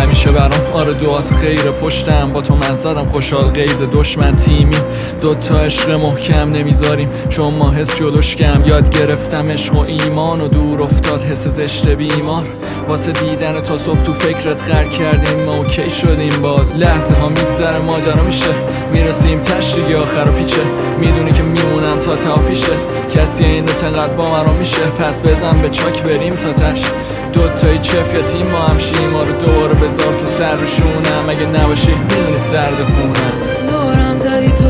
همیشه برام آره دعات خیره پشتم با تو من زدم خوشحال قید دشمن تیمی دوتا عشق محکم نمیذاریم چون ما حس جلوش کم یاد گرفتم عشق و ایمان و دور افتاد حس زشت بیمار واسه دیدن تا صبح تو فکرت غرق کردیم ما اوکی شدیم باز لحظه ها میگذره ماجرا میشه میرسیم تش دیگه آخر و پیچه میدونی که میمونم تا پیشت کسی این تنقدر با من رو میشه پس بزن به چاک بریم تا تش دوتایی چفیتیم ما همشیم ما رو دوباره بذار تو سر رو شونم اگه نباشی میدونی سرد خونم دورم زدی تو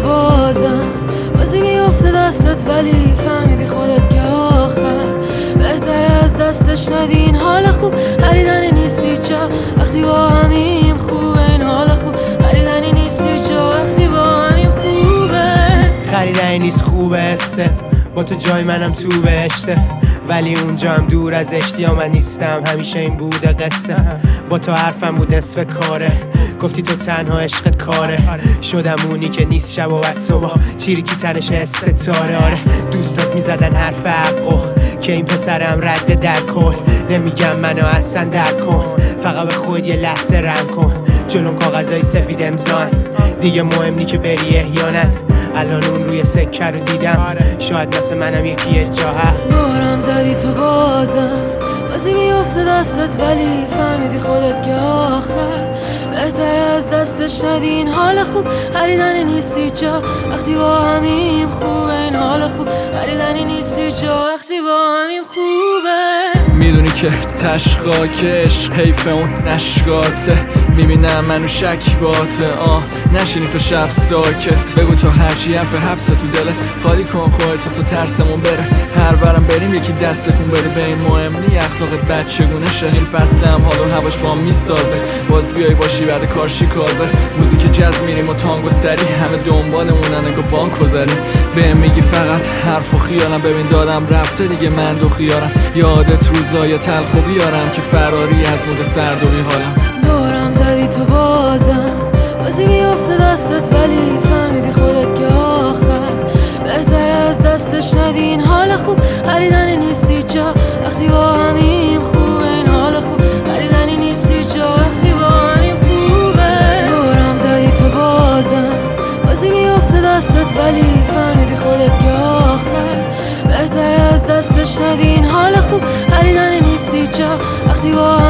بازی میفته دستت ولی فهمیدی خودت که آخر بهتر از دستش ندی این حال خوب خریدنی نیستی جا وقتی با همیم خوبه این حال خوب خریدنی نیستی جا وقتی با همیم خوبه خریدنی نیست خوبه است با تو جای منم تو بهشته ولی اونجا هم دور از اشتیا من نیستم همیشه این بوده قصه با تو حرفم بود نصف کاره گفتی تو تنها عشقت کاره شدم اونی که نیست شب و بس صبح چیری کی تنش استتاره آره دوستات میزدن حرف حقو که این پسرم رد در کن نمیگم منو اصلا در کن فقط به خود یه لحظه رم کن جلوم کاغذای سفید امضان دیگه مهم نی که بری احیانا الان اون روی سکه رو دیدم شاید مثل منم یکی جاها دورم زدی تو بازی میفته دستت ولی فهمیدی خودت که آخر بهتر از دستش ندی این حال خوب خریدنی نیستی جا وقتی با همیم خوبه این حال خوب خریدنی نیستی جا وقتی با همیم خوبه میدونی که تشقاکش حیف اون نشکاته میبینم منو شک باته نشینی تو شب ساکت بگو تو هرچی حفظه تو دلت خالی کن خواهی تو ترسمون بره هر ورم بریم یکی دستکون بره به این مهم نی اخلاقت بچگونه شه این فصل هم حال و هواش با هم میسازه باز بیای باشی بعد کار شیکازه موزیک جاز میریم و تانگو سری همه دنبالمونن اگه بانک بزنیم بهم میگی فقط حرف و خیالم ببین دادم رفته دیگه من دو خیارم یادت روزای تلخ و بیارم که فراری از مود سرد و بیحالم دورم زدی تو بازی میفته دستت ولی فهمیدی خودت که آخر بهتر از دستش ندی این حال خوب خریدنی نیستی جا وقتی با همیم خوبه این حال خوب خریدنی نیستی جا وقتی با همیم خوبه دورم زدی تو بازی میفته دستت ولی فهمیدی خودت که آخر بهتر از دستش ندی این حال خوب خریدنی نیستی جا وقتی با